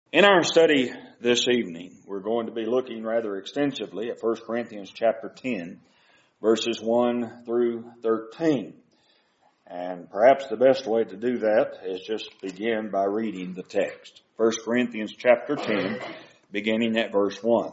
In our study this evening, we're going to be looking rather extensively at 1 Corinthians chapter 10, verses 1 through 13. And perhaps the best way to do that is just begin by reading the text. 1 Corinthians chapter 10, beginning at verse 1.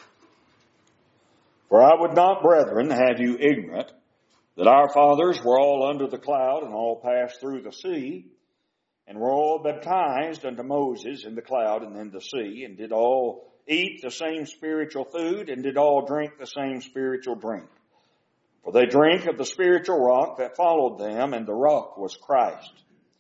For I would not, brethren, have you ignorant, that our fathers were all under the cloud and all passed through the sea, and were all baptized unto Moses in the cloud and in the sea, and did all eat the same spiritual food, and did all drink the same spiritual drink. For they drank of the spiritual rock that followed them, and the rock was Christ.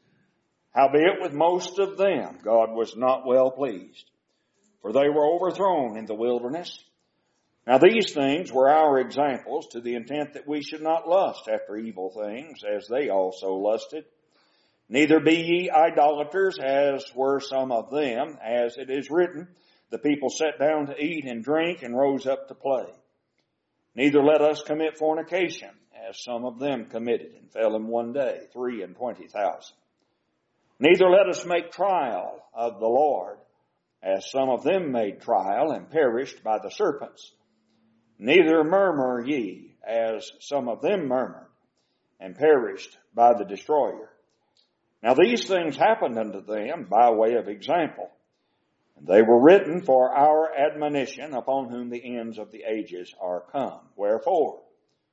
Howbeit with most of them God was not well pleased, for they were overthrown in the wilderness. Now these things were our examples, to the intent that we should not lust after evil things, as they also lusted. Neither be ye idolaters, as were some of them, as it is written, the people sat down to eat and drink, and rose up to play. Neither let us commit fornication, as some of them committed, and fell in one day 23,000. Neither let us make trial of the Lord, as some of them made trial, and perished by the serpents. Neither murmur ye, as some of them murmured, and perished by the destroyer. Now these things happened unto them by way of example, and they were written for our admonition, upon whom the ends of the ages are come. Wherefore,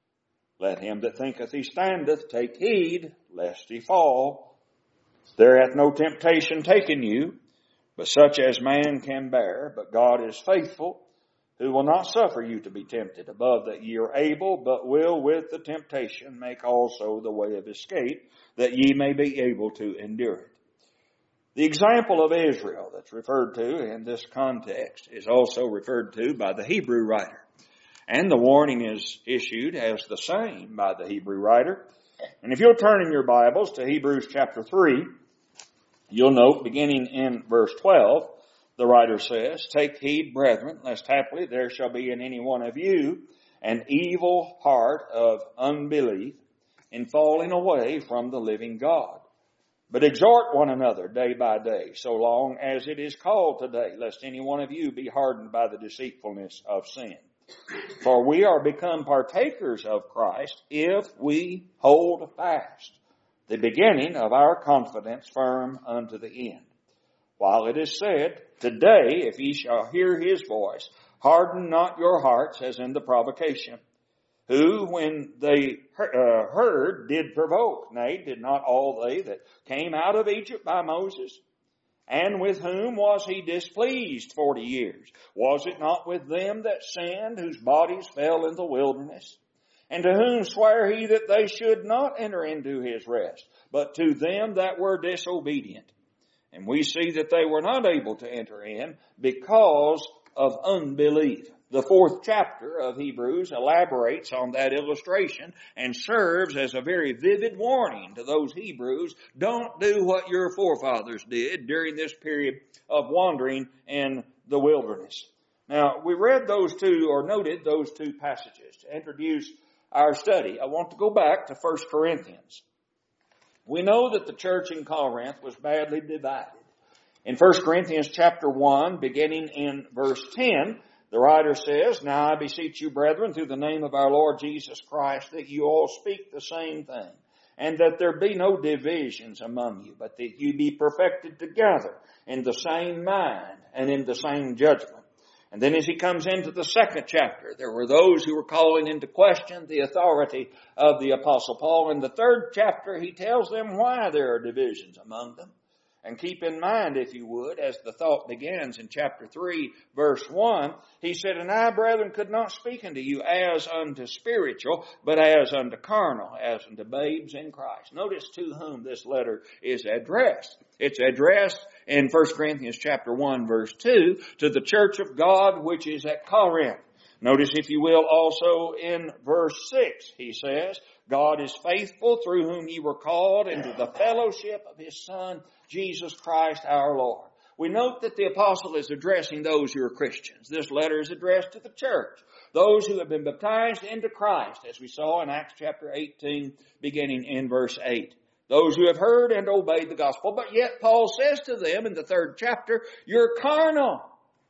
let him that thinketh he standeth take heed, lest he fall. There hath no temptation taken you, but such as man can bear. But God is faithful, who will not suffer you to be tempted above that ye are able, but will with the temptation make also the way of escape, that ye may be able to endure it. The example of Israel that's referred to in this context is also referred to by the Hebrew writer. And the warning is issued as the same by the Hebrew writer. And if you'll turn in your Bibles to Hebrews chapter 3, you'll note beginning in verse 12, the writer says, Take heed, brethren, lest haply there shall be in any one of you an evil heart of unbelief in falling away from the living God. But exhort one another day by day, so long as it is called today, lest any one of you be hardened by the deceitfulness of sin. For we are become partakers of Christ if we hold fast the beginning of our confidence firm unto the end. While it is said, Today, if ye shall hear his voice, harden not your hearts as in the provocation. Who, when they heard, did provoke? Nay, did not all they that came out of Egypt by Moses? And with whom was he displeased 40 years? Was it not with them that sinned, whose bodies fell in the wilderness? And to whom sware he that they should not enter into his rest, but to them that were disobedient? And we see that they were not able to enter in because of unbelief. The 4th chapter of Hebrews elaborates on that illustration and serves as a very vivid warning to those Hebrews. Don't do what your forefathers did during this period of wandering in the wilderness. Now, we read those two, or noted those two passages to introduce our study. I want to go back to 1 Corinthians. We know that the church in Corinth was badly divided. In 1 Corinthians chapter 1, beginning in verse 10, the writer says, Now I beseech you, brethren, through the name of our Lord Jesus Christ, that you all speak the same thing, and that there be no divisions among you, but that you be perfected together in the same mind and in the same judgment. And then as he comes into the 2nd chapter, there were those who were calling into question the authority of the Apostle Paul. In the 3rd chapter, he tells them why there are divisions among them. And keep in mind, if you would, as the thought begins in chapter 3, verse 1, he said, And I, brethren, could not speak unto you as unto spiritual, but as unto carnal, as unto babes in Christ. Notice to whom this letter is addressed. It's addressed in 1 Corinthians chapter 1, verse 2, to the church of God which is at Corinth. Notice, if you will, also in verse 6, he says, God is faithful, through whom ye were called into the fellowship of his Son, Jesus Christ our Lord. We note that the apostle is addressing those who are Christians. This letter is addressed to the church, those who have been baptized into Christ, as we saw in Acts chapter 18, beginning in verse 8. those who have heard and obeyed the gospel. But yet Paul says to them in the 3rd chapter, you're carnal.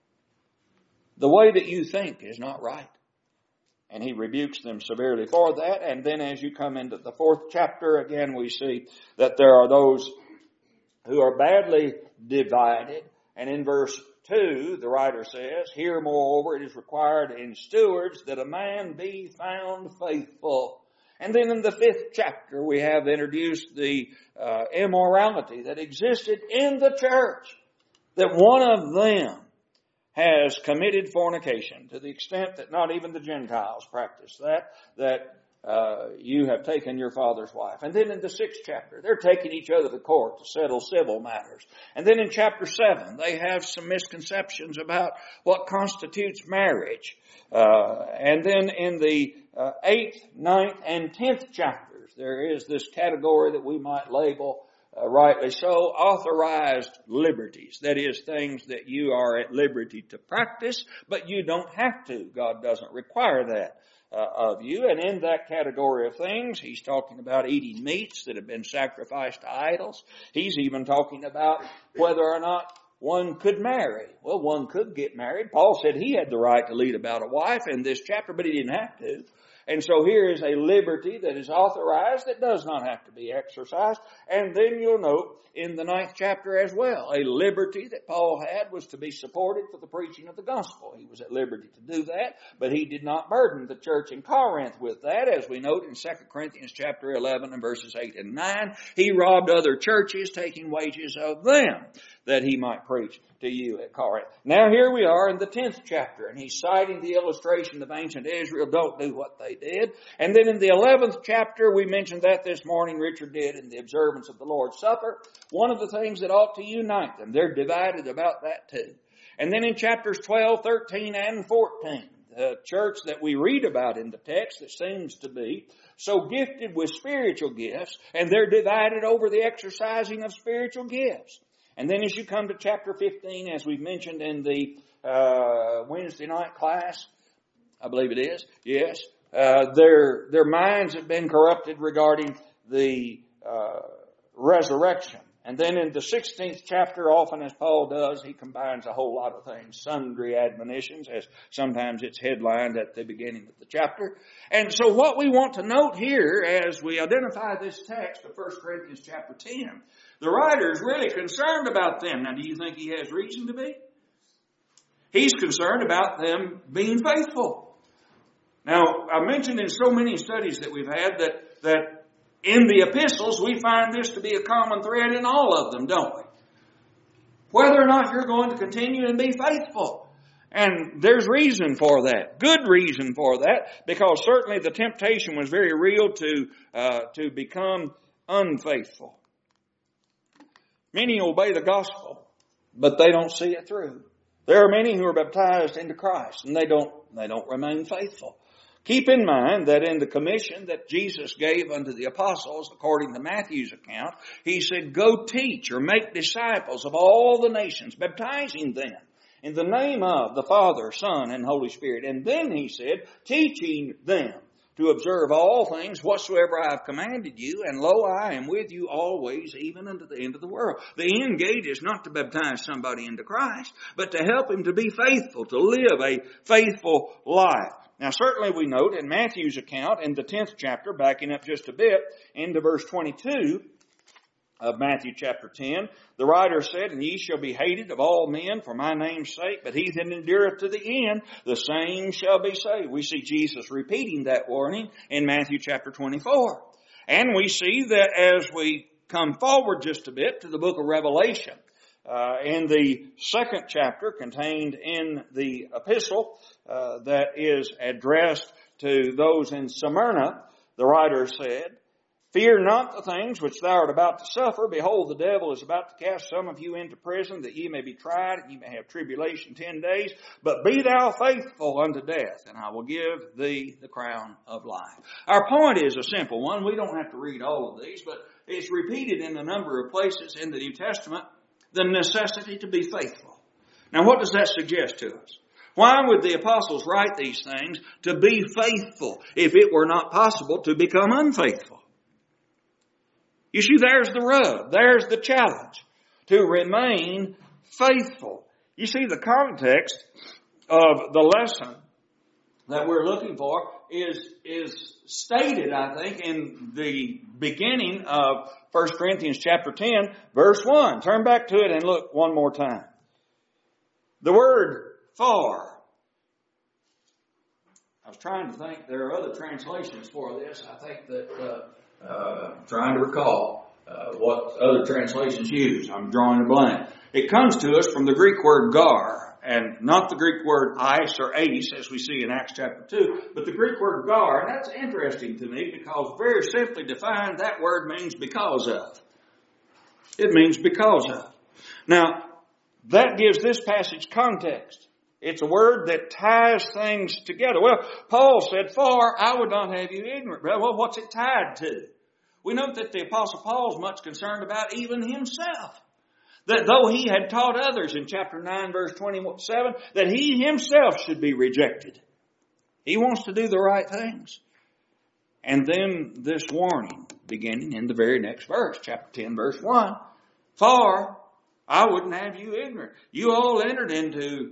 The way that you think is not right. And he rebukes them severely for that. And then as you come into the 4th chapter, again we see that there are those who are badly divided. And in verse 2, the writer says, here moreover it is required in stewards that a man be found faithful. And then in the 5th chapter we have introduced the immorality that existed in the church. That one of them has committed fornication to the extent that not even the Gentiles practice that you have taken your father's wife. And then in the 6th chapter, they're taking each other to court to settle civil matters. And then in chapter 7, they have some misconceptions about what constitutes marriage. And then in the 8th, 9th, and 10th chapters, there is this category that we might label rightly so, authorized liberties. That is, things that you are at liberty to practice, but you don't have to. God doesn't require that of you. And in that category of things, he's talking about eating meats that have been sacrificed to idols. He's even talking about whether or not one could marry. Well, one could get married. Paul said he had the right to lead about a wife in this chapter, but he didn't have to. And so here is a liberty that is authorized that does not have to be exercised. And then you'll note in the 9th chapter as well, a liberty that Paul had was to be supported for the preaching of the gospel. He was at liberty to do that, but he did not burden the church in Corinth with that, as we note in 2 Corinthians chapter 11 and verses 8 and 9. He robbed other churches, taking wages of them, that he might preach to you at Corinth. Now here we are in the 10th chapter, and he's citing the illustration of ancient Israel. Don't do what they did. And then in the 11th chapter, we mentioned that this morning, Richard did, in the observance of the Lord's Supper. One of the things that ought to unite them. They're divided about that too. And then in chapters 12, 13, and 14, the church that we read about in the text that seems to be so gifted with spiritual gifts, and they're divided over the exercising of spiritual gifts. And then as you come to chapter 15, as we've mentioned in the Wednesday night class, I believe it is, yes, their minds have been corrupted regarding the resurrection. And then in the 16th chapter, often as Paul does, he combines a whole lot of things, sundry admonitions, as sometimes it's headlined at the beginning of the chapter. And so what we want to note here as we identify this text of 1 Corinthians chapter 10, the writer is really concerned about them. Now, do you think he has reason to be? He's concerned about them being faithful. Now, I mentioned in so many studies that we've had that in the epistles, we find this to be a common thread in all of them, don't we? Whether or not you're going to continue and be faithful. And there's reason for that. Good reason for that. Because certainly the temptation was very real to become unfaithful. Many obey the gospel, but they don't see it through. There are many who are baptized into Christ, and they don't remain faithful. Keep in mind that in the commission that Jesus gave unto the apostles, according to Matthew's account, he said, go teach or make disciples of all the nations, baptizing them in the name of the Father, Son, and Holy Spirit. And then he said, teaching them to observe all things whatsoever I have commanded you, and lo, I am with you always, even unto the end of the world. The end gate is not to baptize somebody into Christ, but to help him to be faithful, to live a faithful life. Now, certainly we note in Matthew's account in the 10th chapter, backing up just a bit, into verse 22 of Matthew chapter 10, the writer said, and ye shall be hated of all men for my name's sake, but he that endureth to the end, the same shall be saved. We see Jesus repeating that warning in Matthew chapter 24. And we see that as we come forward just a bit to the book of Revelation, in the 2nd chapter contained in the epistle that is addressed to those in Smyrna, the writer said, fear not the things which thou art about to suffer. Behold, the devil is about to cast some of you into prison, that ye may be tried, and ye may have tribulation 10 days. But be thou faithful unto death, and I will give thee the crown of life. Our point is a simple one. We don't have to read all of these, but it's repeated in a number of places in the New Testament, the necessity to be faithful. Now, what does that suggest to us? Why would the apostles write these things? To be faithful, if it were not possible to become unfaithful. You see, there's the rub. There's the challenge. To remain faithful. You see, the context of the lesson that we're looking for is stated, I think, in the beginning of 1 Corinthians chapter 10, verse 1. Turn back to it and look one more time. The word for. I was trying to think, there are other translations for this. I think that, trying to recall what other translations use. I'm drawing a blank. It comes to us from the Greek word gar, and not the Greek word eis or eis, as we see in Acts chapter 2, but the Greek word gar, and that's interesting to me because very simply defined, that word means because of. It means because of. Now, that gives this passage context. It's a word that ties things together. Well, Paul said, for I would not have you ignorant. Well, what's it tied to? We note that the Apostle Paul is much concerned about even himself. That though he had taught others in chapter 9, verse 27, that he himself should be rejected. He wants to do the right things. And then this warning, beginning in the very next verse, chapter 10, verse 1. For I wouldn't have you ignorant. You all entered into,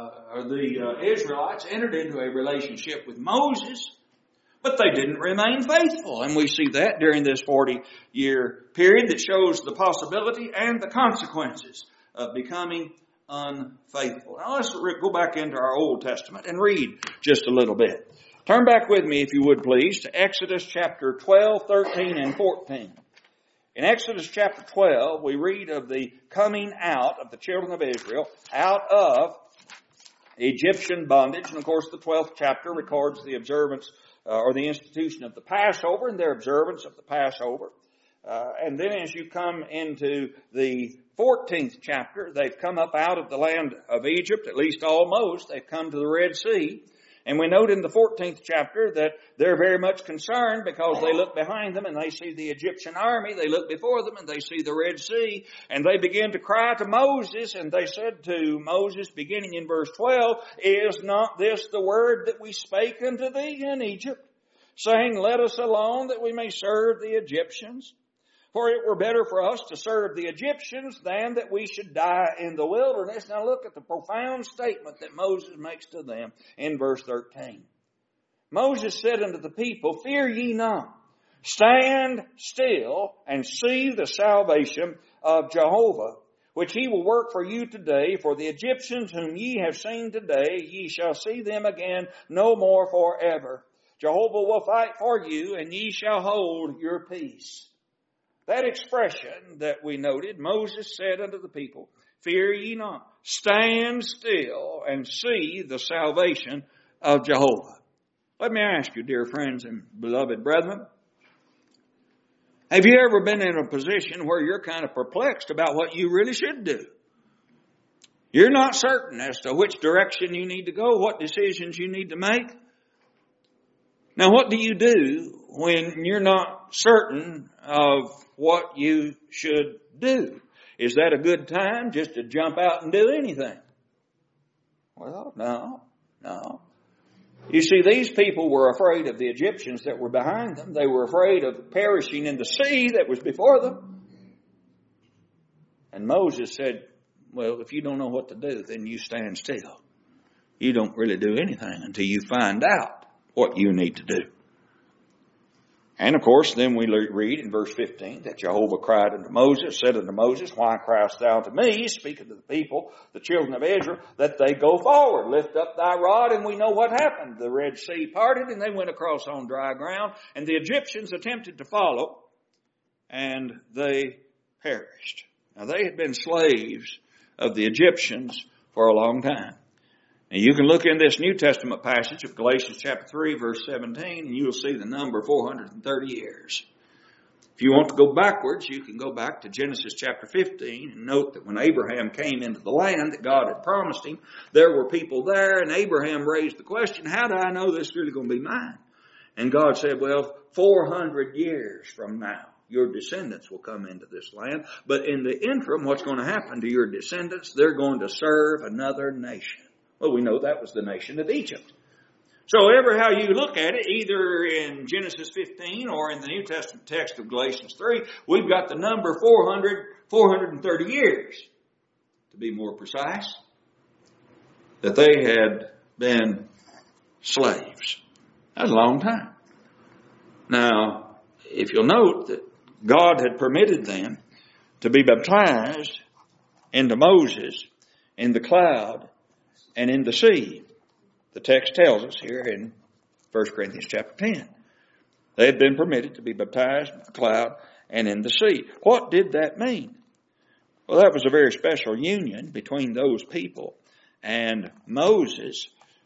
the Israelites entered into a relationship with Moses, but they didn't remain faithful. And we see that during this 40-year period that shows the possibility and the consequences of becoming unfaithful. Now let's go back into our Old Testament and read just a little bit. Turn back with me, if you would please, to Exodus chapter 12, 13, and 14. In Exodus chapter 12, we read of the coming out of the children of Israel out of Egyptian bondage. And of course, the 12th chapter records the observance or the institution of the Passover and their observance of the Passover. And then as you come into the 14th chapter, they've come up out of the land of Egypt, at least almost. They've come to the Red Sea. And we note in the 14th chapter that they're very much concerned because they look behind them and they see the Egyptian army. They look before them and they see the Red Sea. And they begin to cry to Moses. And they said to Moses, beginning in verse 12, is not this the word that we spake unto thee in Egypt, saying, let us alone that we may serve the Egyptians? For it were better for us to serve the Egyptians than that we should die in the wilderness. Now look at the profound statement that Moses makes to them in verse 13. Moses said unto the people, fear ye not. Stand still and see the salvation of Jehovah, which he will work for you today. For the Egyptians whom ye have seen today, ye shall see them again no more forever. Jehovah will fight for you, and ye shall hold your peace. That expression that we noted, Moses said unto the people, fear ye not, stand still and see the salvation of Jehovah. Let me ask you, dear friends and beloved brethren, have you ever been in a position where you're kind of perplexed about what you really should do? You're not certain as to which direction you need to go, what decisions you need to make. Now, what do you do when you're not certain of what you should do? Is that a good time just to jump out and do anything? Well, no. You see, these people were afraid of the Egyptians that were behind them. They were afraid of perishing in the sea that was before them. And Moses said, well, if you don't know what to do, then you stand still. You don't really do anything until you find out what you need to do. And of course, then we read in verse 15 that Jehovah cried unto Moses, said unto Moses, why criest thou unto me, speaking to the people, the children of Israel, that they go forward, lift up thy rod, and we know what happened. The Red Sea parted, and they went across on dry ground, and the Egyptians attempted to follow, and they perished. Now, they had been slaves of the Egyptians for a long time. And you can look in this New Testament passage of Galatians chapter 3, verse 17, and you will see the number 430 years. If you want to go backwards, you can go back to Genesis chapter 15 and note that when Abraham came into the land that God had promised him, there were people there, and Abraham raised the question, how do I know this is really going to be mine? And God said, well, 400 years from now, your descendants will come into this land. But in the interim, what's going to happen to your descendants? They're going to serve another nation. Well, we know that was the nation of Egypt. So ever how you look at it, either in Genesis 15 or in the New Testament text of Galatians 3, we've got the number 430 years, to be more precise, that they had been slaves. That's a long time. Now, if you'll note that God had permitted them to be baptized into Moses in the cloud and in the sea. The text tells us here in 1 Corinthians chapter 10. They had been permitted to be baptized in the cloud and in the sea. What did that mean? Well, that was a very special union between those people and Moses,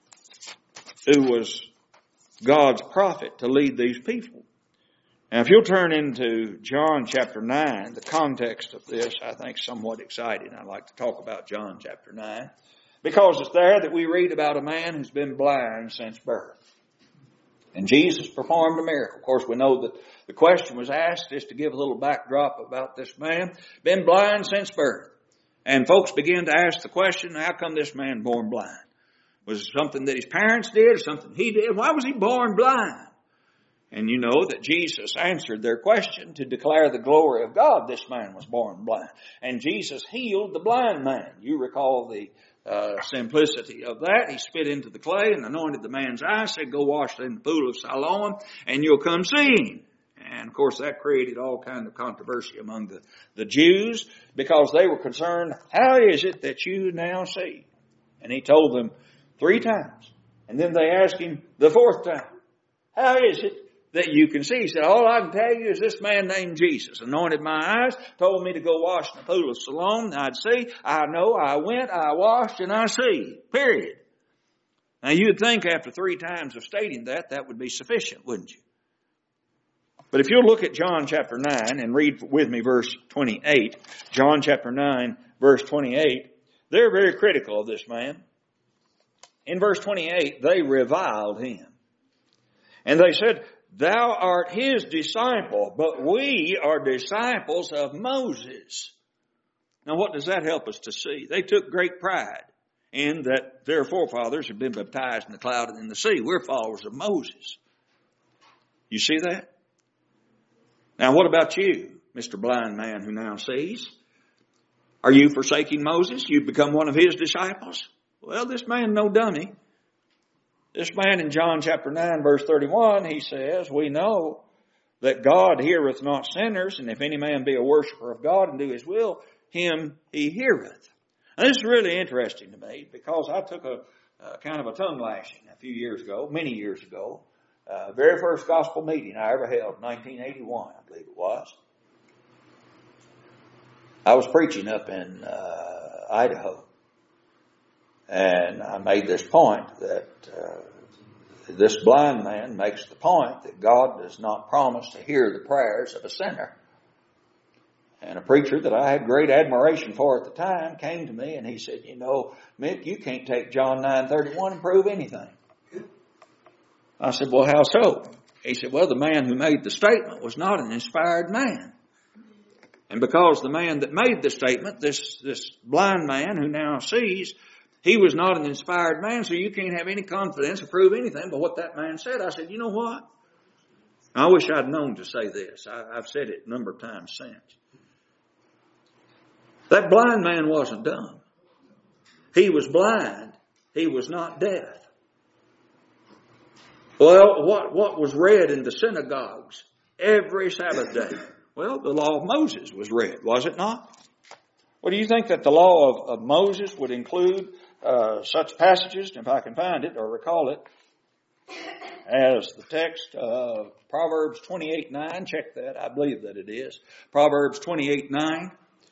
who was God's prophet to lead these people. Now, if you'll turn into John chapter 9, the context of this, I think, is somewhat exciting. I'd like to talk about John chapter 9, because it's there that we read about a man who's been blind since birth. And Jesus performed a miracle. Of course, we know that the question was asked just to give a little backdrop about this man, been blind since birth. And folks began to ask the question, how come this man born blind? Was it something that his parents did or something he did? Why was he born blind? And you know that Jesus answered their question to declare the glory of God. This man was born blind. And Jesus healed the blind man. You recall the simplicity of that. He spit into the clay and anointed the man's eyes, said, go wash in the pool of Siloam and you'll come seeing. And of course that created all kind of controversy among the Jews, because they were concerned, how is it that you now see? And he told them 3 times. And then they asked him the 4th time, how is it that you can see? He said, all I can tell you is this man named Jesus anointed my eyes, told me to go wash in the pool of Siloam, I'd see. I know, I went, I washed, and I see. Period. Now you'd think after 3 times of stating that, that would be sufficient, wouldn't you? But if you'll look at John chapter 9 and read with me verse 28, John chapter 9, verse 28, they're very critical of this man. In verse 28, they reviled him. And they said, thou art his disciple, but we are disciples of Moses. Now what does that help us to see? They took great pride in that their forefathers had been baptized in the cloud and in the sea. We're followers of Moses. You see that? Now what about you, Mr. Blind Man who now sees? Are you forsaking Moses? You've become one of his disciples? Well, this man no dummy. This man in John chapter 9 verse 31, he says, we know that God heareth not sinners, and if any man be a worshiper of God and do his will, him he heareth. Now, this is really interesting to me, because I took a kind of a tongue lashing a few years ago, many years ago. Very first gospel meeting I ever held, 1981, I believe it was. I was preaching up in Idaho. And I made this point that this blind man makes the point that God does not promise to hear the prayers of a sinner. And a preacher that I had great admiration for at the time came to me and he said, you know, Mick, you can't take John 9:31 and prove anything. I said, well, how so? He said, well, the man who made the statement was not an inspired man. And because the man that made the statement, this blind man who now sees, he was not an inspired man, so you can't have any confidence or prove anything but what that man said. I said, you know what? I wish I'd known to say this. I've said it a number of times since. That blind man wasn't dumb. He was blind. He was not deaf. Well, what was read in the synagogues every Sabbath day? Well, the law of Moses was read, was it not? Well, do you think that the law of Moses would include such passages, if I can find it or recall it, as the text of Proverbs 28:9? Check that. I believe that it is. Proverbs 28:9.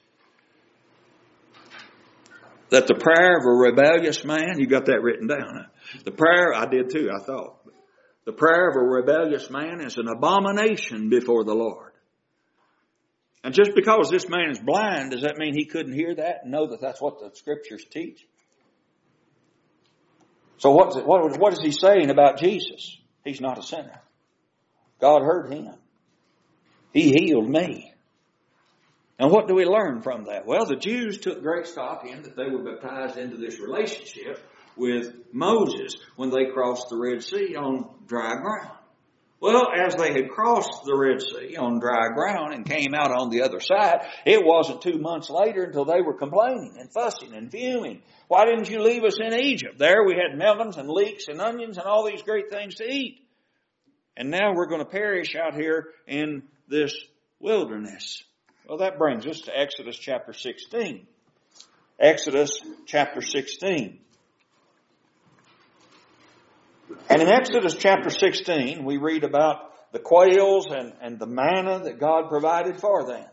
That the prayer of a rebellious man, you got that written down. Huh? The prayer, I did too, I thought. The prayer of a rebellious man is an abomination before the Lord. And just because this man is blind, does that mean he couldn't hear that and know that that's what the scriptures teach? So what is he saying about Jesus? He's not a sinner. God heard him. He healed me. And what do we learn from that? Well, the Jews took great stock in that they were baptized into this relationship with Moses when they crossed the Red Sea on dry ground. Well, as they had crossed the Red Sea on dry ground and came out on the other side, it wasn't 2 months later until they were complaining and fussing and fuming. Why didn't you leave us in Egypt? There we had melons and leeks and onions and all these great things to eat. And now we're going to perish out here in this wilderness. Well, that brings us to Exodus chapter 16. Exodus chapter 16. And in Exodus chapter 16, we read about the quails and the manna that God provided for them.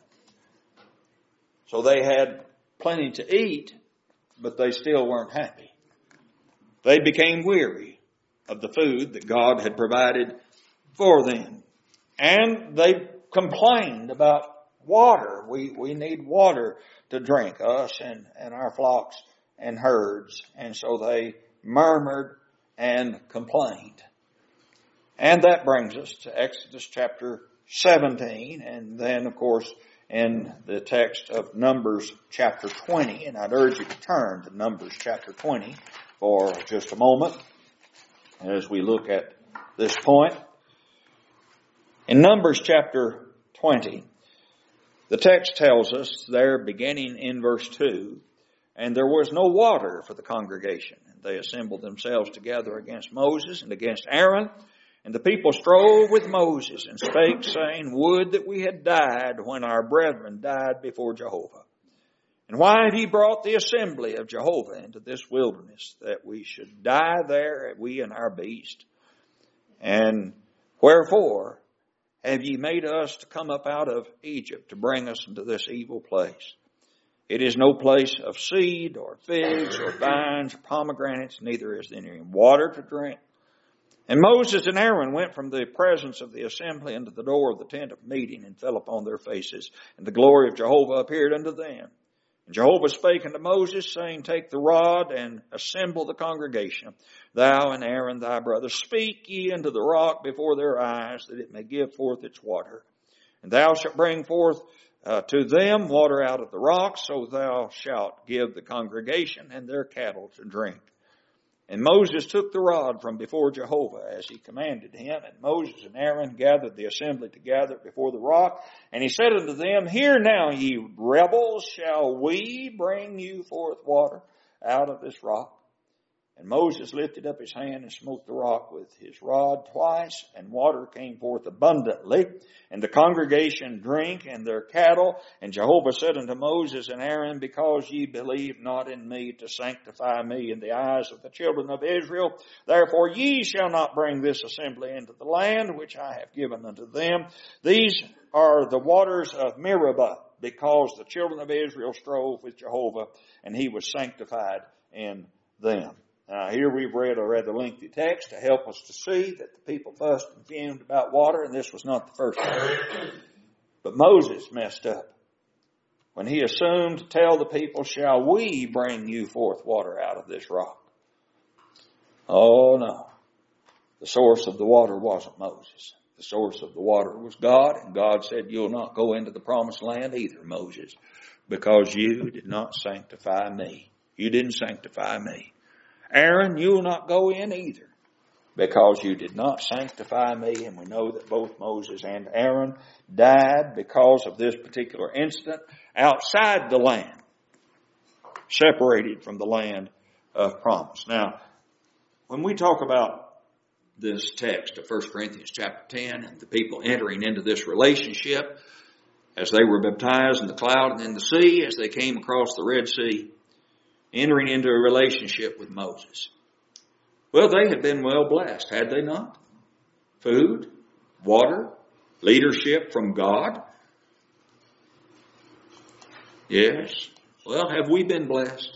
So they had plenty to eat, but they still weren't happy. They became weary of the food that God had provided for them. And they complained about water. We need water to drink, us and our flocks and herds. And so they murmured and complained. And that brings us to Exodus chapter 17. And then, of course, in the text of Numbers chapter 20. And I'd urge you to turn to Numbers chapter 20 for just a moment as we look at this point. In Numbers chapter 20, the text tells us there, beginning in verse 2, and there was no water for the congregation. And they assembled themselves together against Moses and against Aaron. And the people strove with Moses and spake, saying, would that we had died when our brethren died before Jehovah. And why have ye brought the assembly of Jehovah into this wilderness, that we should die there, we and our beast? And wherefore have ye made us to come up out of Egypt to bring us into this evil place? It is no place of seed or figs or vines or pomegranates, neither is there any water to drink. And Moses and Aaron went from the presence of the assembly into the door of the tent of meeting and fell upon their faces. And the glory of Jehovah appeared unto them. And Jehovah spake unto Moses, saying, take the rod and assemble the congregation. Thou and Aaron thy brother, speak ye unto the rock before their eyes, that it may give forth its water. And thou shalt bring forth to them water out of the rock, so thou shalt give the congregation and their cattle to drink. And Moses took the rod from before Jehovah as he commanded him. And Moses and Aaron gathered the assembly together before the rock. And he said unto them, hear now, ye rebels, shall we bring you forth water out of this rock? And Moses lifted up his hand and smote the rock with his rod twice, and water came forth abundantly. And the congregation drank and their cattle. And Jehovah said unto Moses and Aaron, because ye believe not in me to sanctify me in the eyes of the children of Israel, therefore ye shall not bring this assembly into the land which I have given unto them. These are the waters of Meribah, because the children of Israel strove with Jehovah, and he was sanctified in them. Now, here we've read a rather lengthy text to help us to see that the people fussed and fumed about water, and this was not the first time. But Moses messed up when he assumed to tell the people, shall we bring you forth water out of this rock? Oh, no. The source of the water wasn't Moses. The source of the water was God, and God said, you'll not go into the promised land either, Moses, because you did not sanctify me. You didn't sanctify me. Aaron, you will not go in either, because you did not sanctify me. And we know that both Moses and Aaron died because of this particular incident outside the land, separated from the land of promise. Now, when we talk about this text of 1 Corinthians chapter 10 and the people entering into this relationship as they were baptized in the cloud and in the sea, as they came across the Red Sea, entering into a relationship with Moses. Well, they had been well blessed, had they not? Food, water, leadership from God. Yes. Well, have we been blessed?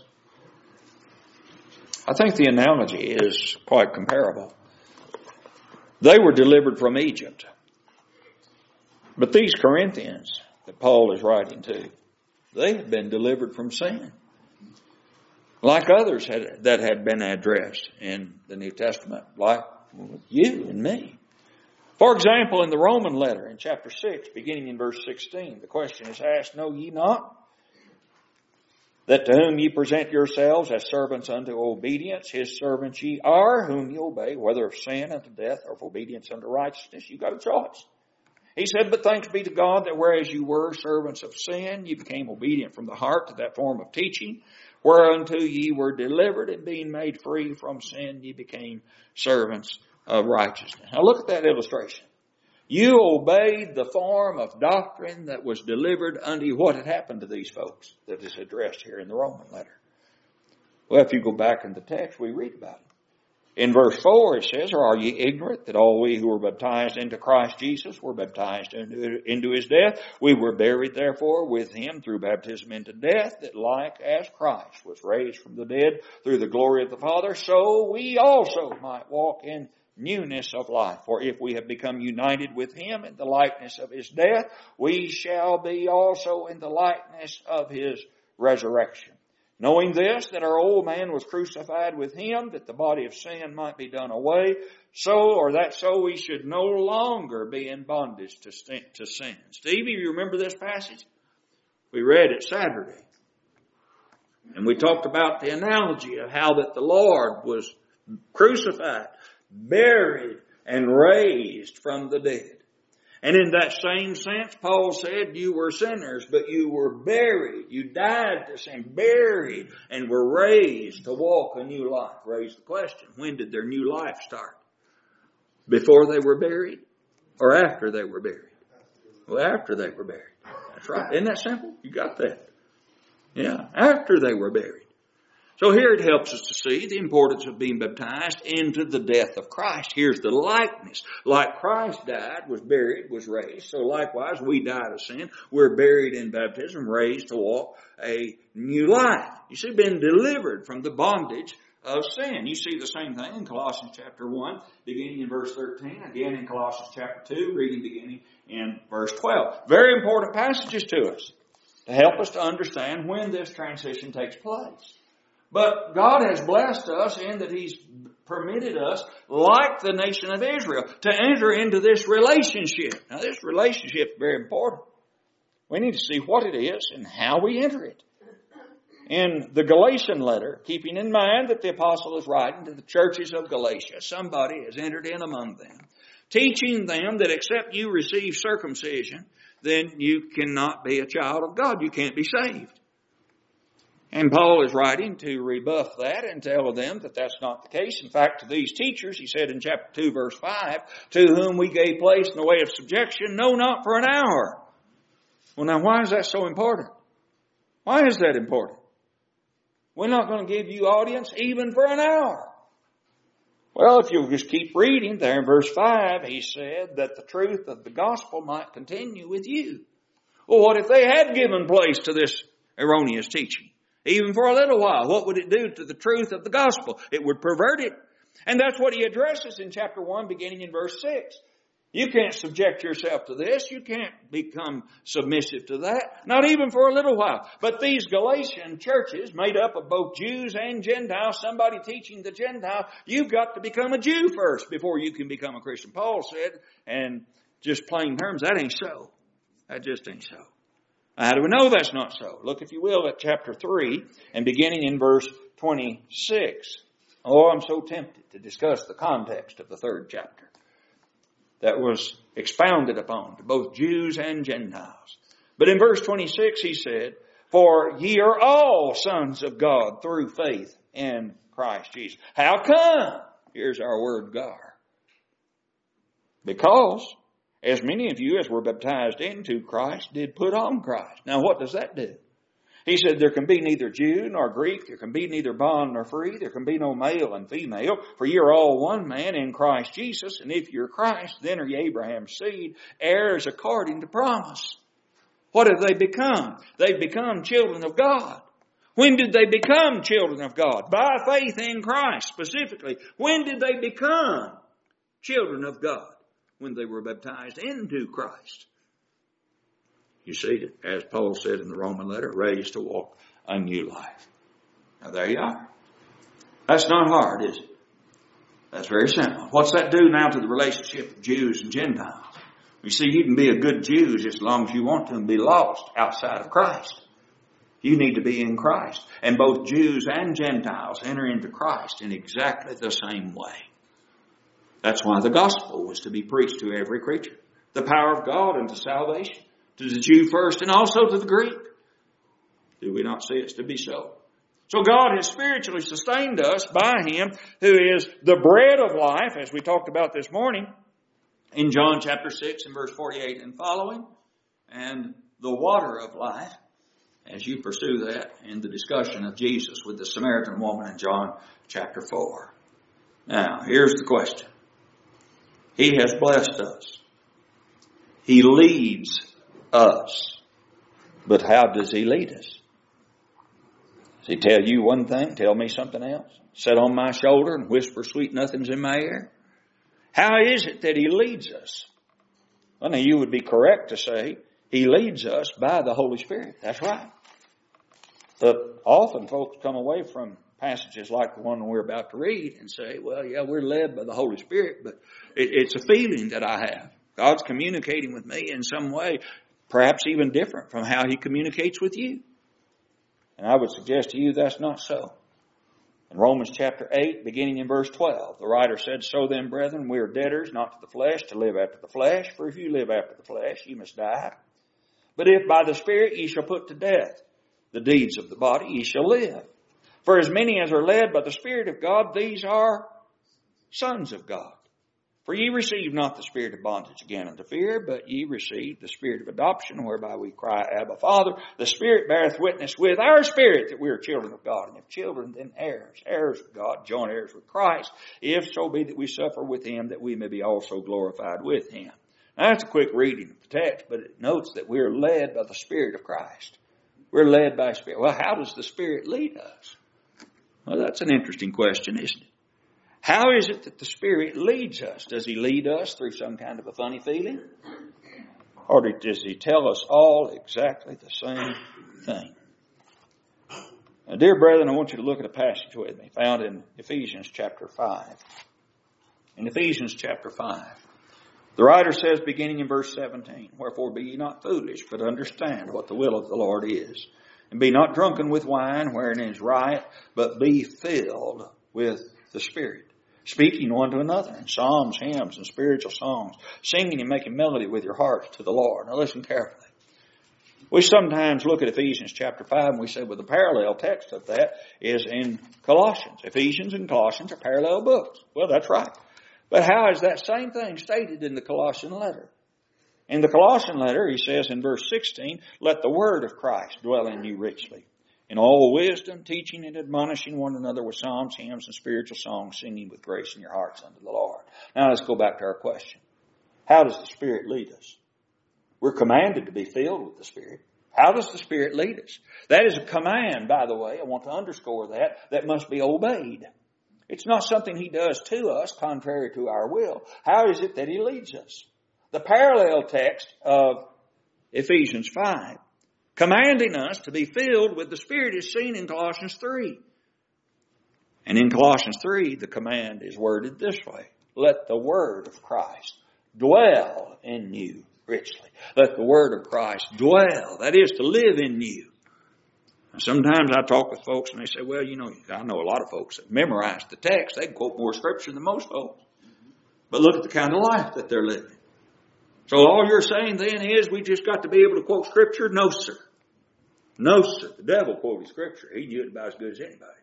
I think the analogy is quite comparable. They were delivered from Egypt. But these Corinthians that Paul is writing to, they had been delivered from sin, like others that had been addressed in the New Testament, like you and me. For example, in the Roman letter in chapter 6, beginning in verse 16, the question is asked, know ye not that to whom ye present yourselves as servants unto obedience, his servants ye are, whom ye obey, whether of sin unto death or of obedience unto righteousness. You've got a choice. He said, but thanks be to God that whereas you were servants of sin, you became obedient from the heart to that form of teaching, whereunto ye were delivered, and being made free from sin, ye became servants of righteousness. Now look at that illustration. You obeyed the form of doctrine that was delivered unto you. What had happened to these folks that is addressed here in the Roman letter? Well, if you go back in the text, we read about it. In verse 4 it says, or are ye ignorant that all we who were baptized into Christ Jesus were baptized into his death? We were buried therefore with him through baptism into death, that like as Christ was raised from the dead through the glory of the Father, so we also might walk in newness of life. For if we have become united with him in the likeness of his death, we shall be also in the likeness of his resurrection. Knowing this, that our old man was crucified with him, that the body of sin might be done away, so we should no longer be in bondage to sin. Stevie, you remember this passage? We read it Saturday. And we talked about the analogy of how that the Lord was crucified, buried, and raised from the dead. And in that same sense, Paul said, you were sinners, but you were buried. You died to sin, buried, and were raised to walk a new life. Raised the question, when did their new life start? Before they were buried or after they were buried? Well, after they were buried. That's right. Isn't that simple? You got that? Yeah, after they were buried. So here it helps us to see the importance of being baptized into the death of Christ. Here's the likeness. Like Christ died, was buried, was raised, so likewise we died of sin. We're buried in baptism, raised to walk a new life. You see, been delivered from the bondage of sin. You see the same thing in Colossians chapter 1, beginning in verse 13. Again in Colossians chapter 2, reading beginning in verse 12. Very important passages to us to help us to understand when this transition takes place. But God has blessed us in that he's permitted us, like the nation of Israel, to enter into this relationship. Now this relationship is very important. We need to see what it is and how we enter it. In the Galatian letter, keeping in mind that the apostle is writing to the churches of Galatia, somebody has entered in among them, teaching them that except you receive circumcision, then you cannot be a child of God. You can't be saved. And Paul is writing to rebuff that and tell them that that's not the case. In fact, to these teachers, he said in chapter 2, verse 5, to whom we gave place in the way of subjection, no, not for an hour. Well, now, why is that so important? Why is that important? We're not going to give you audience even for an hour. Well, if you'll just keep reading there in verse 5, he said that the truth of the gospel might continue with you. Well, what if they had given place to this erroneous teaching? Even for a little while, what would it do to the truth of the gospel? It would pervert it. And that's what he addresses in chapter 1, beginning in verse 6. You can't subject yourself to this. You can't become submissive to that. Not even for a little while. But these Galatian churches, made up of both Jews and Gentiles, somebody teaching the Gentiles, you've got to become a Jew first before you can become a Christian. Paul said, and just plain terms, that ain't so. That just ain't so. How do we know that's not so? Look, if you will, at chapter 3 and beginning in verse 26. Oh, I'm so tempted to discuss the context of the 3rd chapter that was expounded upon to both Jews and Gentiles. But in verse 26 he said, for ye are all sons of God through faith in Christ Jesus. How come? Here's our word gar. Because as many of you as were baptized into Christ did put on Christ. Now what does that do? He said there can be neither Jew nor Greek, there can be neither bond nor free, there can be no male and female, for ye are all one man in Christ Jesus, and if you're Christ, then are ye Abraham's seed, heirs according to promise. What have they become? They've become children of God. When did they become children of God? By faith in Christ, specifically. When did they become children of God? When they were baptized into Christ. You see, as Paul said in the Roman letter, raised to walk a new life. Now there you are. That's not hard, is it? That's very simple. What's that do now to the relationship of Jews and Gentiles? You see, you can be a good Jew just as long as you want to and be lost outside of Christ. You need to be in Christ. And both Jews and Gentiles enter into Christ in exactly the same way. That's why the gospel was to be preached to every creature. The power of God unto salvation. To the Jew first and also to the Greek. Do we not see it to be so? So God has spiritually sustained us by Him who is the bread of life, as we talked about this morning in John chapter 6 and verse 48 and following, and the water of life, as you pursue that in the discussion of Jesus with the Samaritan woman in John chapter 4. Now, here's the question. He has blessed us. He leads us. But how does He lead us? Does He tell you one thing, tell me something else? Sit on my shoulder and whisper sweet nothings in my ear? How is it that He leads us? Well, now you would be correct to say He leads us by the Holy Spirit. That's right. But often folks come away from passages like the one we're about to read and say, well, yeah, we're led by the Holy Spirit, but it's a feeling that I have. God's communicating with me in some way, perhaps even different from how He communicates with you. And I would suggest to you that's not so. In Romans chapter 8, beginning in verse 12, the writer said, So then, brethren, we are debtors, not to the flesh, to live after the flesh. For if you live after the flesh, you must die. But if by the Spirit ye shall put to death the deeds of the body, ye shall live. For as many as are led by the Spirit of God, these are sons of God. For ye receive not the spirit of bondage again unto fear, but ye receive the Spirit of adoption, whereby we cry, Abba, Father. The Spirit beareth witness with our spirit that we are children of God. And if children, then heirs, heirs of God, joint heirs with Christ, if so be that we suffer with Him, that we may be also glorified with Him. Now, that's a quick reading of the text, but it notes that we are led by the Spirit of Christ. We're led by Spirit. Well, how does the Spirit lead us? Well, that's an interesting question, isn't it? How is it that the Spirit leads us? Does He lead us through some kind of a funny feeling? Or does He tell us all exactly the same thing? Now, dear brethren, I want you to look at a passage with me found in Ephesians chapter 5. In Ephesians chapter 5, the writer says, beginning in verse 17, Wherefore be ye not foolish, but understand what the will of the Lord is. And be not drunken with wine, wherein is riot, but be filled with the Spirit, speaking one to another in psalms, hymns, and spiritual songs, singing and making melody with your hearts to the Lord. Now listen carefully. We sometimes look at Ephesians chapter 5 and we say, well, the parallel text of that is in Colossians. Ephesians and Colossians are parallel books. Well, that's right. But how is that same thing stated in the Colossian letter? In the Colossian letter, he says in verse 16, Let the word of Christ dwell in you richly, in all wisdom, teaching and admonishing one another with psalms, hymns, and spiritual songs, singing with grace in your hearts unto the Lord. Now let's go back to our question. How does the Spirit lead us? We're commanded to be filled with the Spirit. How does the Spirit lead us? That is a command, by the way. I want to underscore that must be obeyed. It's not something He does to us contrary to our will. How is it that He leads us? The parallel text of Ephesians 5, commanding us to be filled with the Spirit, is seen in Colossians 3. And in Colossians 3, the command is worded this way. Let the word of Christ dwell in you richly. Let the word of Christ dwell. That is, to live in you. And sometimes I talk with folks and they say, well, you know, I know a lot of folks that memorize the text. They can quote more scripture than most folks. But look at the kind of life that they're living. So all you're saying then is we just got to be able to quote scripture? No, sir. No, sir. The devil quoted scripture. He knew it about as good as anybody.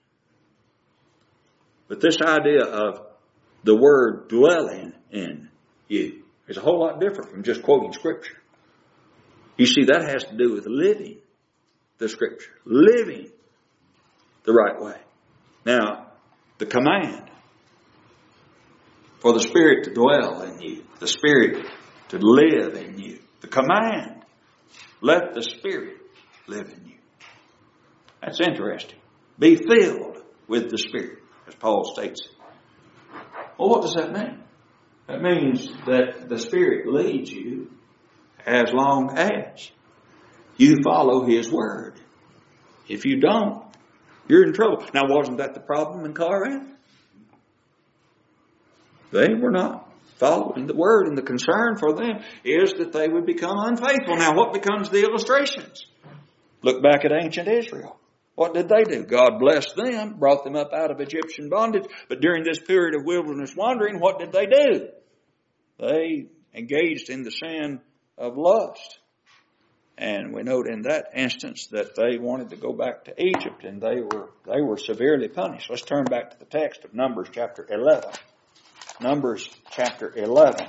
But this idea of the word dwelling in you is a whole lot different from just quoting scripture. You see, that has to do with living the scripture. Living the right way. Now, the command for the Spirit to dwell in you. The Spirit to live in you. The command, let the Spirit live in you. That's interesting. Be filled with the Spirit, as Paul states it. Well, what does that mean? That means that the Spirit leads you as long as you follow His Word. If you don't, you're in trouble. Now, wasn't that the problem in Corinth? They were not following the Word, and the concern for them is that they would become unfaithful. Now, what becomes the illustrations? Look back at ancient Israel. What did they do? God blessed them, brought them up out of Egyptian bondage. But during this period of wilderness wandering, what did they do? They engaged in the sin of lust. And we note in that instance that they wanted to go back to Egypt, and they were severely punished. Let's turn back to the text of Numbers chapter 11. Numbers chapter 11.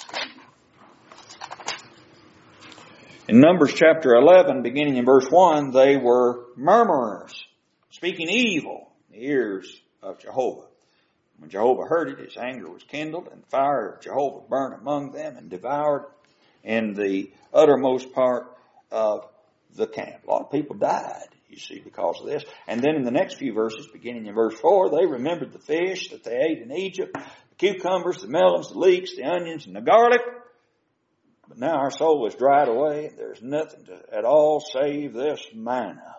In Numbers chapter 11, beginning in verse 1, they were murmurers, speaking evil in the ears of Jehovah. When Jehovah heard it, his anger was kindled, and the fire of Jehovah burned among them and devoured in the uttermost part of the camp. A lot of people died, you see, because of this. And then in the next few verses, beginning in verse 4, they remembered the fish that they ate in Egypt, the cucumbers, the melons, the leeks, the onions, and the garlic. But now our soul is dried away. There's nothing at all save this manna.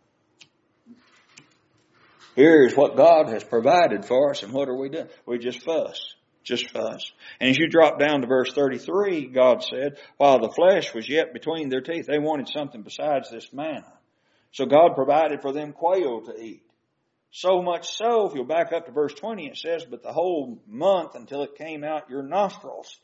Here's what God has provided for us, and what are we doing? We just fuss. Just fuss. And as you drop down to verse 33, God said, while the flesh was yet between their teeth, they wanted something besides this manna. So God provided for them quail to eat. So much so, if you'll back up to verse 20, it says, but the whole month until it came out your nostrils,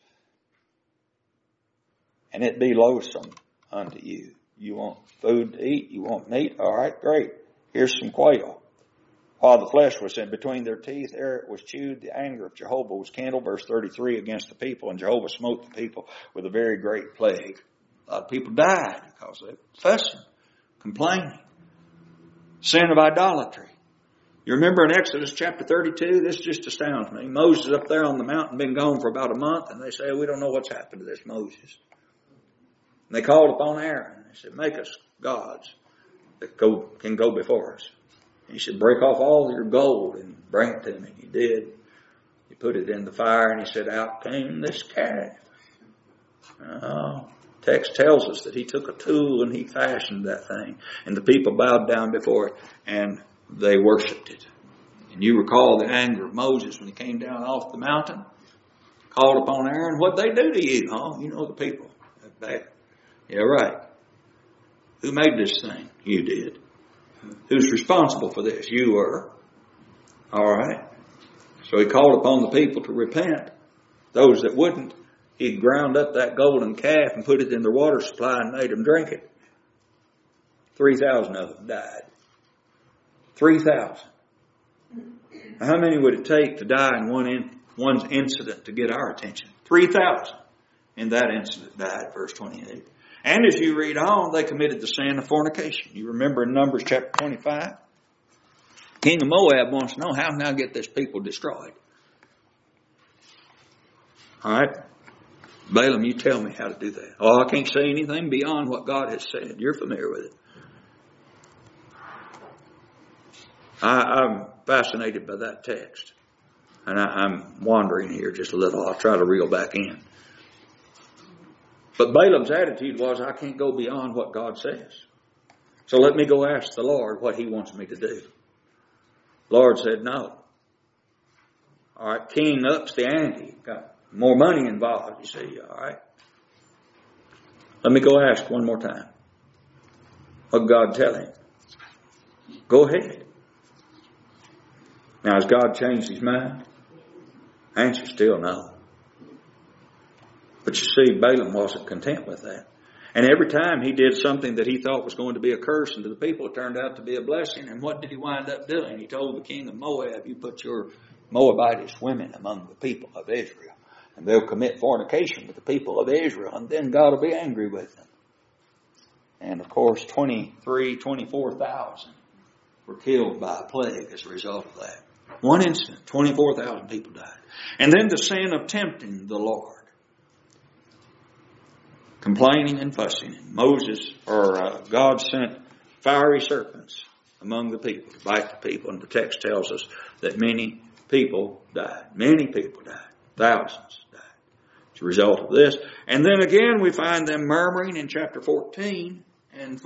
and it be loathsome unto you. You want food to eat? You want meat? All right, great. Here's some quail. While the flesh was in between their teeth, ere it was chewed, the anger of Jehovah was kindled, verse 33, against the people, and Jehovah smote the people with a very great plague. A lot of people died because they were fussing, complaining. Sin of idolatry. You remember in Exodus chapter 32, this just astounds me. Moses is up there on the mountain, been gone for about a month, and they say, we don't know what's happened to this Moses. And they called upon Aaron. They said, make us gods that can go before us. He said, break off all your gold and bring it to me. He did. He put it in the fire, and he said, out came this calf. Text tells us that he took a tool and he fashioned that thing. And the people bowed down before it, and they worshipped it. And you recall the anger of Moses when he came down off the mountain, called upon Aaron. What'd they do to you? You know the people. Bad. Yeah, right. Who made this thing? You did. Who's responsible for this? You were. All right. So he called upon the people to repent. Those that wouldn't, he ground up that golden calf and put it in their water supply and made them drink it. 3,000 of them died. 3,000. How many would it take to die in one incident to get our attention? 3,000 in that incident died, verse 28. And as you read on, they committed the sin of fornication. You remember in Numbers chapter 25? King of Moab wants to know, how can I get this people destroyed? All right. Balaam, you tell me how to do that. Oh, I can't say anything beyond what God has said. You're familiar with it. I'm fascinated by that text. And I'm wandering here just a little. I'll try to reel back in. But Balaam's attitude was, I can't go beyond what God says. So let me go ask the Lord what he wants me to do. Lord said no. All right, king ups the ante. Got more money involved, you see. All right. Let me go ask one more time. What God tell him? Go ahead. Now, has God changed his mind? Answer still no. But you see, Balaam wasn't content with that. And every time he did something that he thought was going to be a curse unto the people, it turned out to be a blessing. And what did he wind up doing? He told the king of Moab, you put your Moabitish women among the people of Israel, and they'll commit fornication with the people of Israel, and then God will be angry with them. And of course, 24,000 were killed by a plague as a result of that. One incident, 24,000 people died. And then the sin of tempting the Lord. Complaining and fussing. And God sent fiery serpents among the people to bite the people. And the text tells us that many people died. Many people died. Thousands died as a result of this. And then again we find them murmuring in chapter 14, and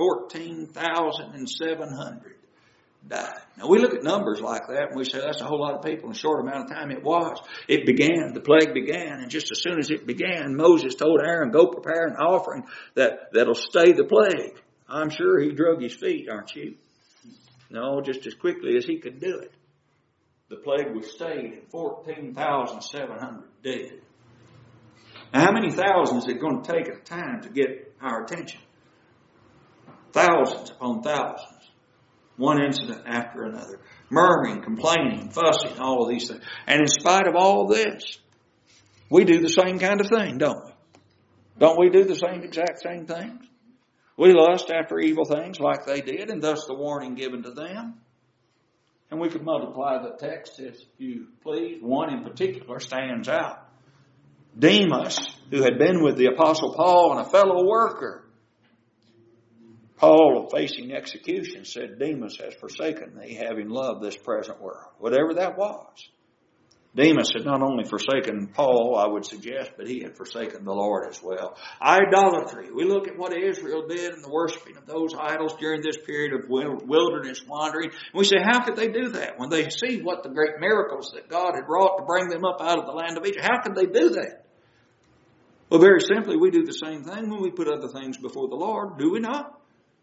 14,700 died. Now we look at numbers like that and we say that's a whole lot of people in a short amount of time. It was. It began. The plague began. And just as soon as it began, Moses told Aaron, go prepare an offering that'll stay the plague. I'm sure he drug his feet, aren't you? No, just as quickly as he could do it. The plague was stayed at 14,700 dead. Now, how many thousands is it going to take at a time to get our attention? Thousands upon thousands. One incident after another. Murmuring, complaining, fussing, all of these things. And in spite of all this, we do the same kind of thing, don't we? Don't we do the exact same things? We lust after evil things like they did, and thus the warning given to them. And we could multiply the text if you please. One in particular stands out. Demas, who had been with the Apostle Paul and a fellow worker. Paul, facing execution, said, Demas has forsaken thee, having loved this present world. Whatever that was. Demas had not only forsaken Paul, I would suggest, but he had forsaken the Lord as well. Idolatry. We look at what Israel did in the worshiping of those idols during this period of wilderness wandering. And we say, how could they do that? When they see what the great miracles that God had wrought to bring them up out of the land of Egypt, how could they do that? Well, very simply, we do the same thing when we put other things before the Lord, do we not?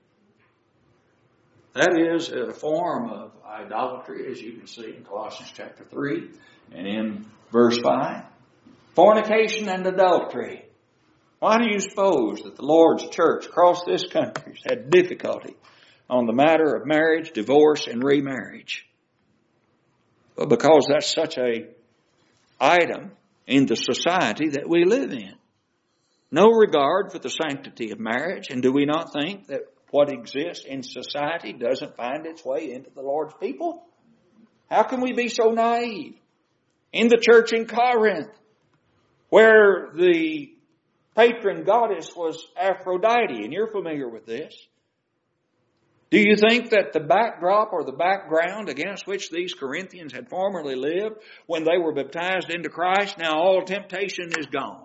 That is a form of idolatry, as you can see in Colossians chapter 3 and in verse 5. Fornication and adultery. Why do you suppose that the Lord's church across this country has had difficulty on the matter of marriage, divorce, and remarriage? Well, because that's such an item in the society that we live in. No regard for the sanctity of marriage, and do we not think that what exists in society doesn't find its way into the Lord's people? How can we be so naive? In the church in Corinth, where the patron goddess was Aphrodite, and you're familiar with this, do you think that the backdrop or the background against which these Corinthians had formerly lived when they were baptized into Christ, now all temptation is gone?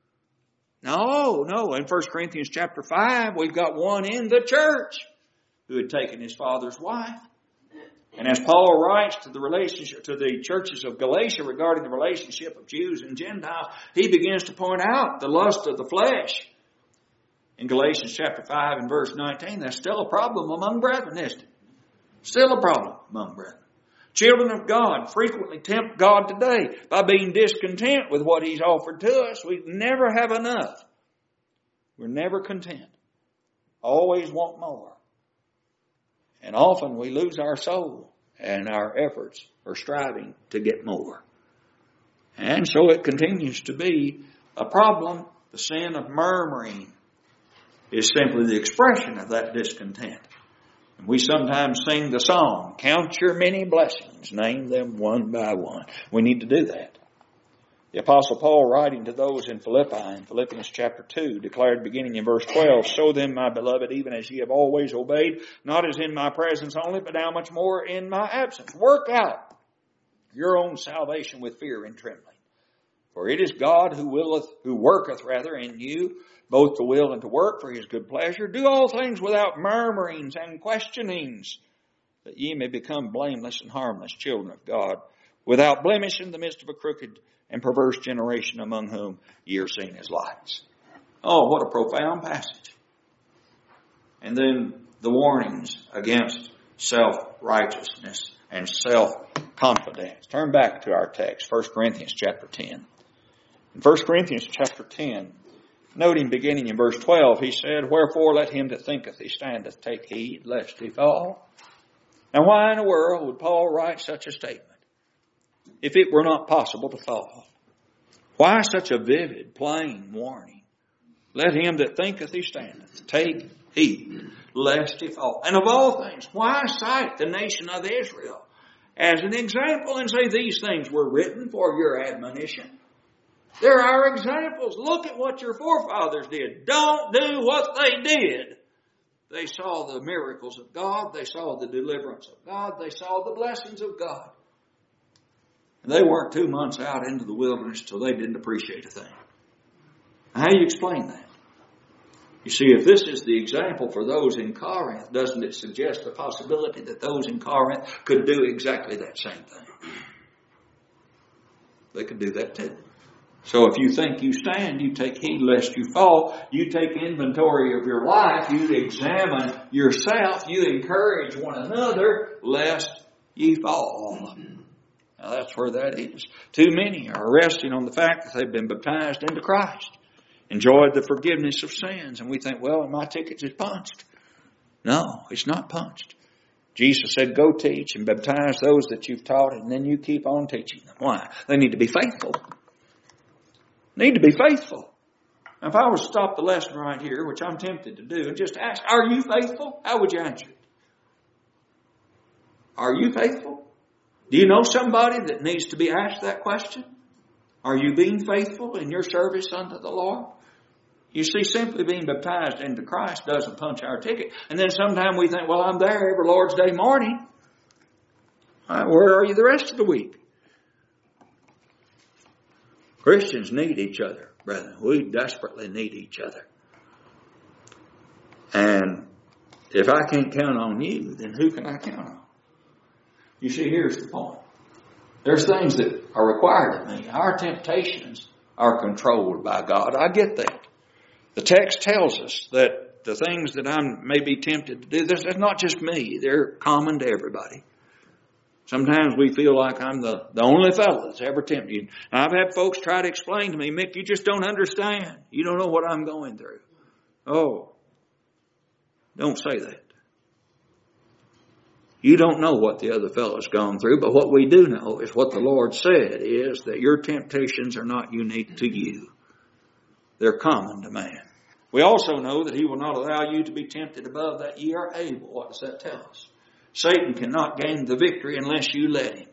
No. In 1 Corinthians chapter 5, we've got one in the church who had taken his father's wife. And as Paul writes to the churches of Galatia regarding the relationship of Jews and Gentiles, he begins to point out the lust of the flesh. In Galatians chapter 5 and verse 19, that's still a problem among brethren, isn't it? Still a problem among brethren. Children of God frequently tempt God today by being discontent with what He's offered to us. We never have enough. We're never content. Always want more. And often we lose our soul and our efforts for striving to get more. And so it continues to be a problem. The sin of murmuring is simply the expression of that discontent. We sometimes sing the song, count your many blessings, name them one by one. We need to do that. The Apostle Paul, writing to those in Philippi, in Philippians chapter 2, declared beginning in verse 12, so then, my beloved, even as ye have always obeyed, not as in my presence only, but now much more in my absence. Work out your own salvation with fear and trembling. For it is God who worketh in you, both to will and to work for His good pleasure. Do all things without murmurings and questionings, that ye may become blameless and harmless children of God, without blemish in the midst of a crooked and perverse generation, among whom ye are seen as lights. Oh, what a profound passage. And then the warnings against self-righteousness and self-confidence. Turn back to our text, 1 Corinthians chapter 10. In 1 Corinthians chapter 10, noting beginning in verse 12, he said, wherefore let him that thinketh he standeth take heed lest he fall. Now why in the world would Paul write such a statement if it were not possible to fall? Why such a vivid, plain warning? Let him that thinketh he standeth take heed lest he fall. And of all things, why cite the nation of Israel as an example and say these things were written for your admonition? There are examples. Look at what your forefathers did. Don't do what they did. They saw the miracles of God. They saw the deliverance of God. They saw the blessings of God. And they weren't 2 months out into the wilderness till they didn't appreciate a thing. How do you explain that? You see, if this is the example for those in Corinth, doesn't it suggest the possibility that those in Corinth could do exactly that same thing? They could do that too. So if you think you stand, you take heed lest you fall. You take inventory of your life. You examine yourself. You encourage one another lest ye fall. Now that's where that is. Too many are resting on the fact that they've been baptized into Christ, enjoyed the forgiveness of sins, and we think, well, my ticket is punched. No, it's not punched. Jesus said, go teach and baptize those that you've taught, and then you keep on teaching them. Why? They need to be faithful. Need to be faithful. Now, if I was to stop the lesson right here, which I'm tempted to do, and just ask, are you faithful? How would you answer it? Are you faithful? Do you know somebody that needs to be asked that question? Are you being faithful in your service unto the Lord? You see, simply being baptized into Christ doesn't punch our ticket. And then sometimes we think, well, I'm there every Lord's Day morning. Where are you the rest of the week? Christians need each other, brethren. We desperately need each other. And if I can't count on you, then who can I count on? You see, here's the point. There's things that are required of me. Our temptations are controlled by God. I get that. The text tells us that the things that I may be tempted to do, that's not just me. They're common to everybody. Sometimes we feel like I'm the only fellow that's ever tempted you. I've had folks try to explain to me, Mick, you just don't understand. You don't know what I'm going through. Oh, don't say that. You don't know what the other fellow's gone through, but what we do know is what the Lord said is that your temptations are not unique to you. They're common to man. We also know that He will not allow you to be tempted above that ye are able. What does that tell us? Satan cannot gain the victory unless you let him.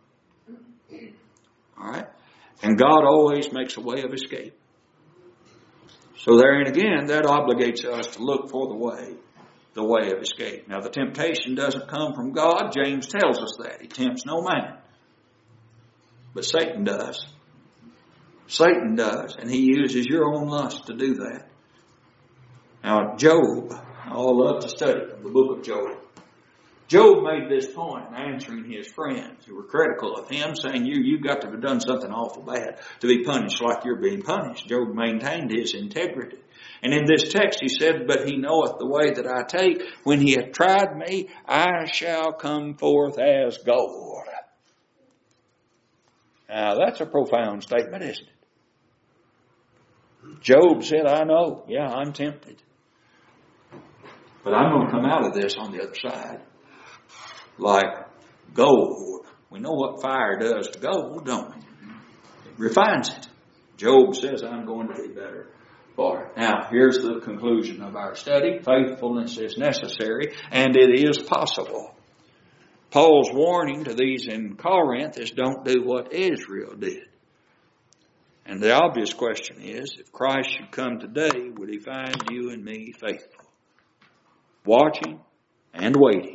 All right? And God always makes a way of escape. So therein again, that obligates us to look for the way of escape. Now the temptation doesn't come from God. James tells us that. He tempts no man. But Satan does. Satan does. And he uses your own lust to do that. Now Job, I love to study the book of Job. Job made this point in answering his friends who were critical of him, saying, you've got to have done something awful bad to be punished like you're being punished. Job maintained his integrity. And in this text he said, but he knoweth the way that I take. When he hath tried me, I shall come forth as gold. Now that's a profound statement, isn't it? Job said, I know. Yeah, I'm tempted. But I'm going to come out of this on the other side like gold. We know what fire does to gold, don't we? It refines it. Job says, I'm going to be better for it. Now, here's the conclusion of our study. Faithfulness is necessary, and it is possible. Paul's warning to these in Corinth is don't do what Israel did. And the obvious question is, if Christ should come today, would He find you and me faithful? Watching and waiting.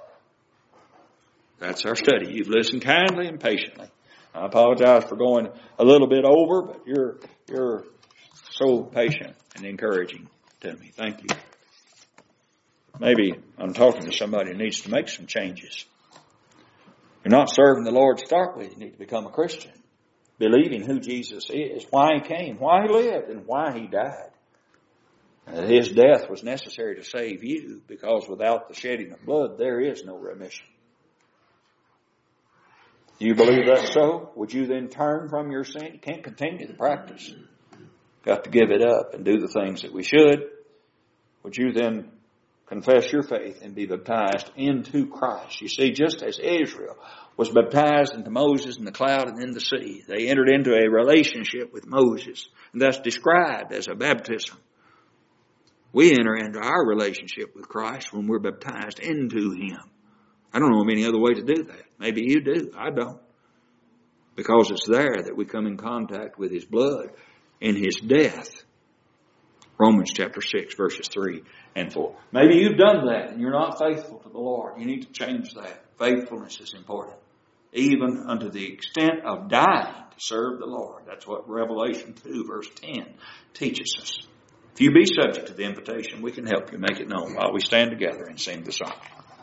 That's our study. You've listened kindly and patiently. I apologize for going a little bit over, but you're so patient and encouraging to me. Thank you. Maybe I'm talking to somebody who needs to make some changes. You're not serving the Lord to start with. You need to become a Christian. Believing who Jesus is, why He came, why He lived, and why He died. His death was necessary to save you, because without the shedding of blood, there is no remission. Do you believe that's so? Would you then turn from your sin? You can't continue the practice. Got to give it up and do the things that we should. Would you then confess your faith and be baptized into Christ? You see, just as Israel was baptized into Moses in the cloud and in the sea, they entered into a relationship with Moses, and that's described as a baptism. We enter into our relationship with Christ when we're baptized into Him. I don't know of any other way to do that. Maybe you do. I don't. Because it's there that we come in contact with His blood in His death. Romans chapter 6, verses 3 and 4. Maybe you've done that and you're not faithful to the Lord. You need to change that. Faithfulness is important. Even unto the extent of dying to serve the Lord. That's what Revelation 2, verse 10 teaches us. If you be subject to the invitation, we can help you make it known while we stand together and sing the song.